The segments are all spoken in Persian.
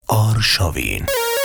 آرشاوین.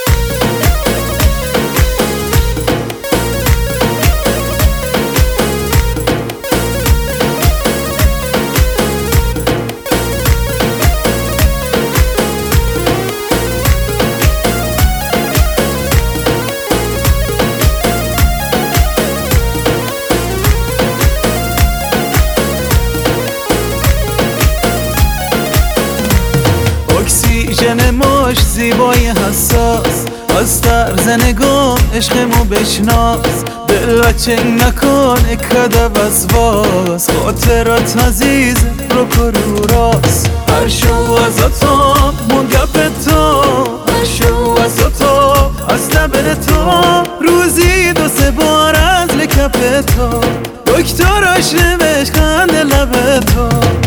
اکسیژن ماش زیبای حساس، از طرز نگاه عشقمو بشناس. دل و چنگ نکن اکد وسواس، خاطرات عزیز رو کرو راست. هر شو از تو من گپ تو، هر شو از تو از دبر تو، روزی 2-3 بار از لکپ تو، دکتراش نوشت خند لب تو.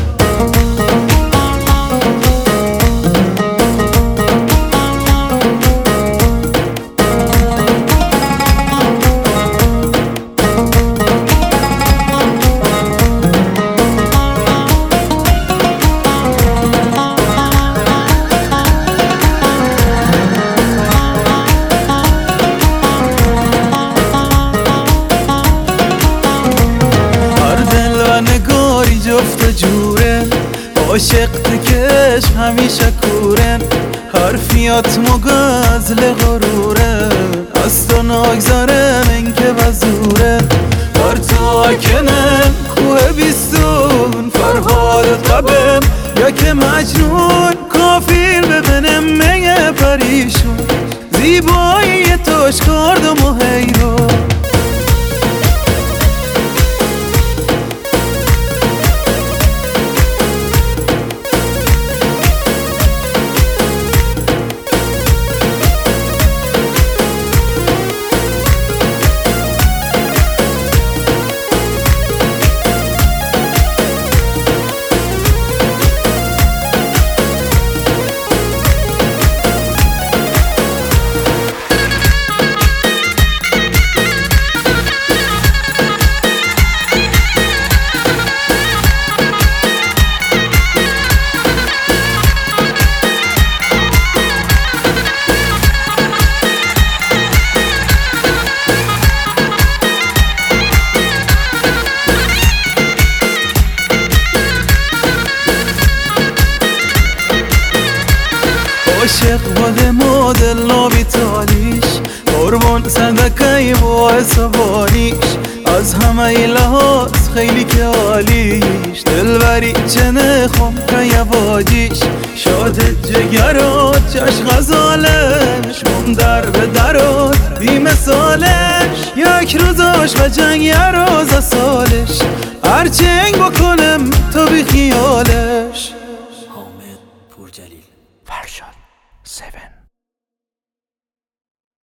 نگاری جفت جوره، عاشق تکش همیشه کورن. حرفیات مگازل غروره، از تو نگذارم این که وزوره. بر تو اکنم کوه بیستون، فرهاد قبم یا که مجنون. کافیر ببینم میگه پریشون، زیبایی توش کردم و حیرون. عاشق باد مدل نابی تالیش، قربان صدقه با حسابانیش. از همه لحاظ خیلی که عالیش، دلبری چه نخوام که یواجیش. شاد جگرات چشم غزالش، من در به درات بی مثالش. یک روزاش و جنگ یه روز سالش، هر چنگ بکنم تو بی خیالش. حامد پورجلیل، فرشاد 7.